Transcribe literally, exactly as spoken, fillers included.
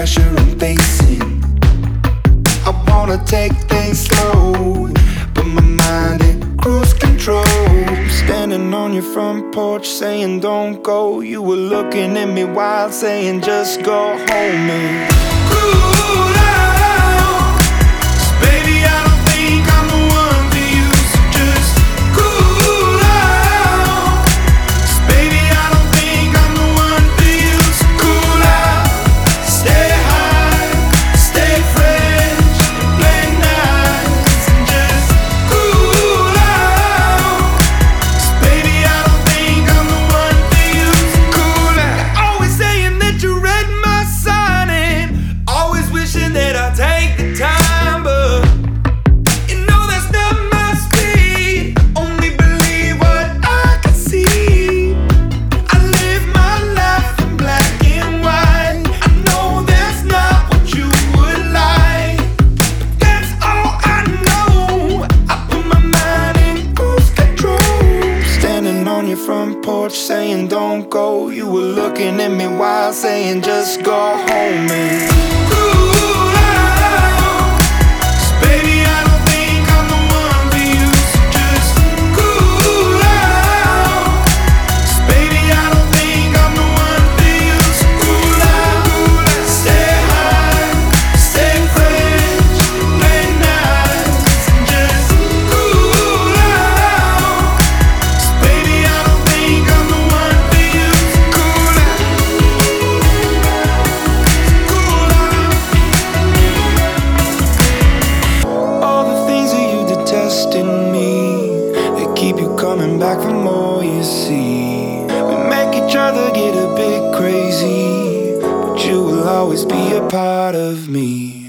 pressure I'm facing. I wanna take things slow, but my mind in cruise control. Standing on your front porch saying don't go. You were looking at me wild saying just go home and cool out. 'Cause baby I don't think I'm the one for you, so just cool out. 'Cause baby I don't think I'm the one for you, so cool out. Stay high, stay fresh, play nice and just cool out. 'Cause baby I don't think I'm the one for you, so cool out. Always saying that you read my sign and always wishing that I'd take the time, but you know that's not my speed. Only believe what I can see. I live my life in black and white. I know that's not what you would like, but that's all I know. I put my mind in cruise control. Standing on your front porch saying don't go. You were looking at me wild saying just go home and cool out. 'Cause baby I don't think I'm the one for you, so just cool out. 'Cause baby I don't think I'm the one for you, so cool out. Stay high, stay fresh, play nice and just cool out. 'Cause baby I don't think I'm the one for you, so cool out. Cool out. All the things that you detest in me, they keep you coming back for more, you see. We make each other get a bit crazy, but you will always be a part of me.